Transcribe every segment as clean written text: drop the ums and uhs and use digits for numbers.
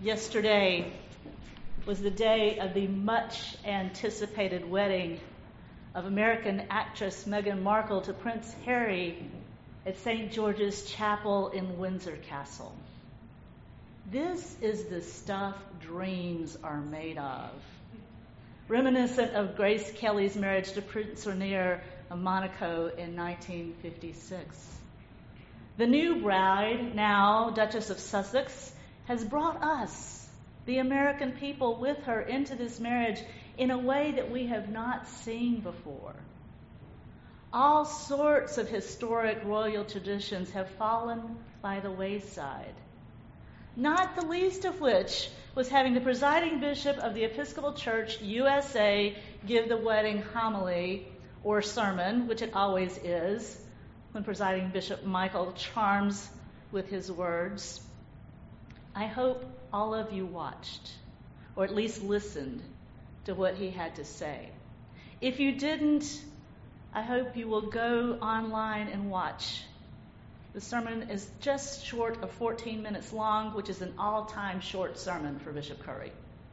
Yesterday was the day of the much anticipated wedding of American actress Meghan Markle to Prince Harry at St. George's Chapel in Windsor Castle. This is the stuff dreams are made of. Reminiscent of Grace Kelly's marriage to Prince Rainier of Monaco in 1956. The new bride, now Duchess of Sussex, has brought us, the American people, with her into this marriage in a way that we have not seen before. All sorts of historic royal traditions have fallen by the wayside, not the least of which was having the presiding bishop of the Episcopal Church USA give the wedding homily or sermon, which it always is, when presiding Bishop Michael charms with his words. I hope all of you watched, or at least listened to what he had to say. If you didn't, I hope you will go online and watch. The sermon is just short of 14 minutes long, which is an all-time short sermon for Bishop Curry.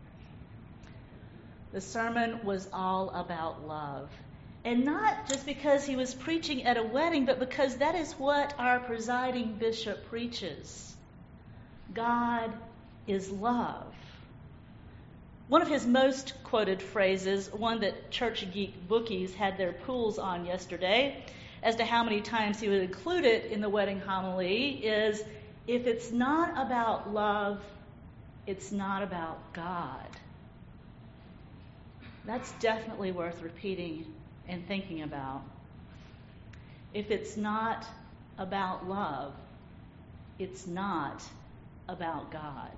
The sermon was all about love. And not just because he was preaching at a wedding, but because that is what our presiding bishop preaches. God is love. One of his most quoted phrases, one that Church Geek bookies had their pools on yesterday, as to how many times he would include it in the wedding homily, is, if it's not about love, it's not about God. That's definitely worth repeating and thinking about. If it's not about love, it's not about God.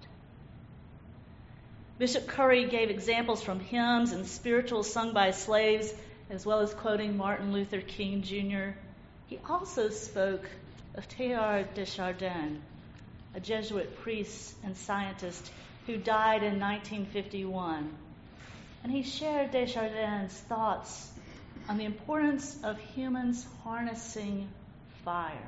Bishop Curry gave examples from hymns and spirituals sung by slaves, as well as quoting Martin Luther King Jr. He also spoke of Teilhard de Chardin, a Jesuit priest and scientist who died in 1951. And he shared de Chardin's thoughts on the importance of humans harnessing fire.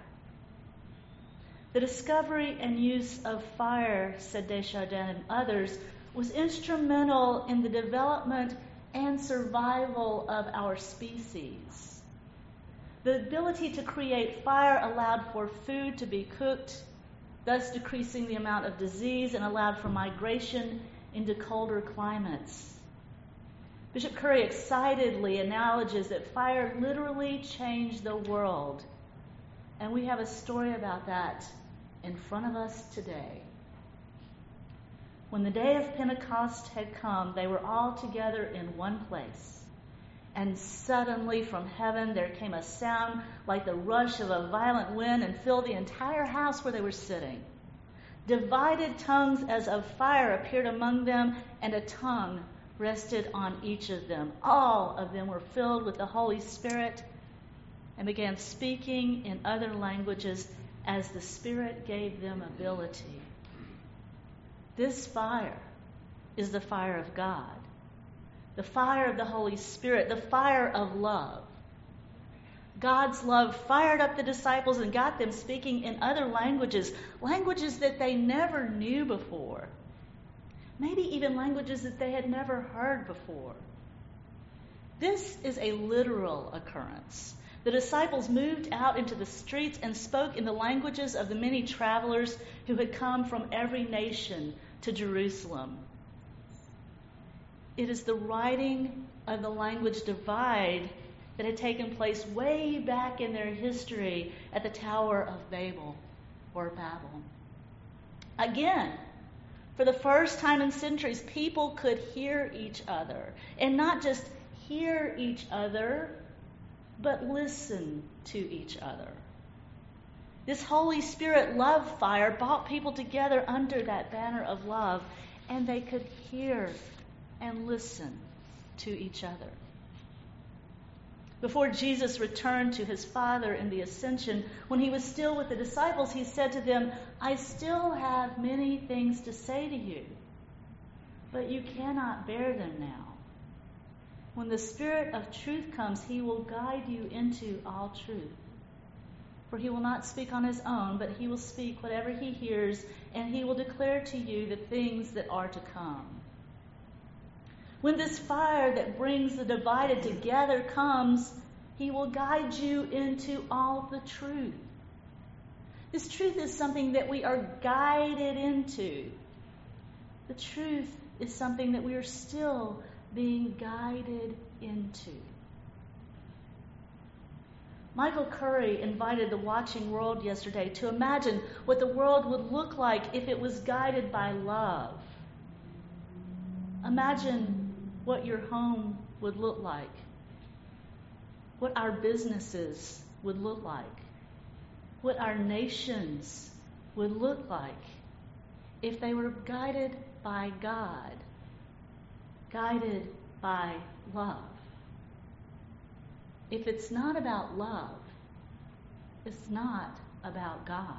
The discovery and use of fire, said Desjardins and others, was instrumental in the development and survival of our species. The ability to create fire allowed for food to be cooked, thus decreasing the amount of disease, and allowed for migration into colder climates. Bishop Curry excitedly acknowledges that fire literally changed the world, and we have a story about that in front of us today. When the day of Pentecost had come, they were all together in one place. And suddenly from heaven there came a sound like the rush of a violent wind and filled the entire house where they were sitting. Divided tongues as of fire appeared among them, and a tongue rested on each of them. All of them were filled with the Holy Spirit and began speaking in other languages as the Spirit gave them ability. This fire is the fire of God, the fire of the Holy Spirit, the fire of love. God's love fired up the disciples and got them speaking in other languages, languages that they never knew before, maybe even languages that they had never heard before. This is a literal occurrence. The disciples moved out into the streets and spoke in the languages of the many travelers who had come from every nation to Jerusalem. It is the writing of the language divide that had taken place way back in their history at the Tower of Babel, or Babel. Again, for the first time in centuries, people could hear each other, and not just hear each other, but listen to each other. This Holy Spirit love fire brought people together under that banner of love, and they could hear and listen to each other. Before Jesus returned to his Father in the Ascension, when he was still with the disciples, he said to them, "I still have many things to say to you, but you cannot bear them now. When the Spirit of truth comes, he will guide you into all truth. For he will not speak on his own, but he will speak whatever he hears, and he will declare to you the things that are to come. When this fire that brings the divided together comes, he will guide you into all the truth. This truth is something that we are guided into. The truth is something that we are still being guided into. Michael Curry invited the watching world yesterday to imagine what the world would look like if it was guided by love. Imagine what your home would look like, what our businesses would look like, what our nations would look like if they were guided by God, guided by love. If it's not about love, it's not about God.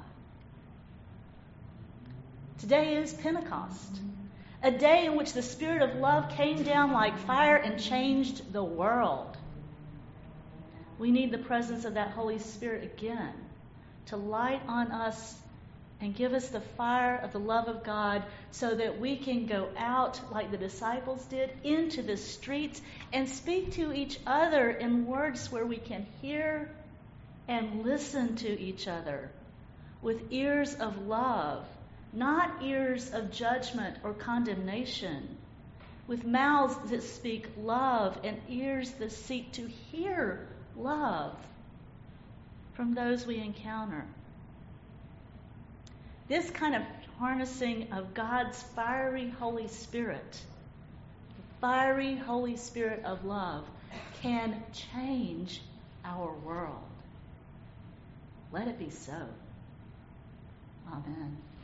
Today is Pentecost, a day in which the Spirit of love came down like fire and changed the world. We need the presence of that Holy Spirit again to light on us and give us the fire of the love of God so that we can go out like the disciples did into the streets and speak to each other in words where we can hear and listen to each other with ears of love, not ears of judgment or condemnation, with mouths that speak love and ears that seek to hear love from those we encounter. This kind of harnessing of God's fiery Holy Spirit, the fiery Holy Spirit of love, can change our world. Let it be so. Amen.